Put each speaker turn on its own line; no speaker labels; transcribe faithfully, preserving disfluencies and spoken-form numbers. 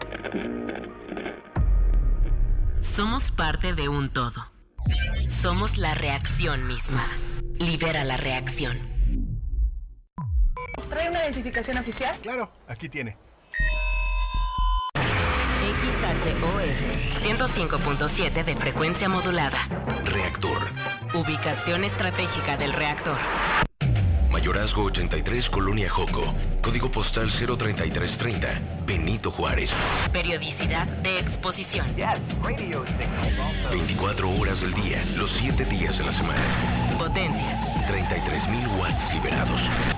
Somos parte de un todo. Somos la reacción misma. Libera la reacción.
¿Trae una identificación oficial?
Claro, aquí tiene.
X H O S ciento cinco punto siete de frecuencia modulada.
Reactor.
Ubicación estratégica del reactor.
Mayorazgo ochenta y tres, Colonia Joco. Código postal cero treinta y tres treinta. Benito Juárez.
Periodicidad de exposición.
veinticuatro horas del día, los siete días de la semana.
Potencia.
treinta y tres mil watts liberados.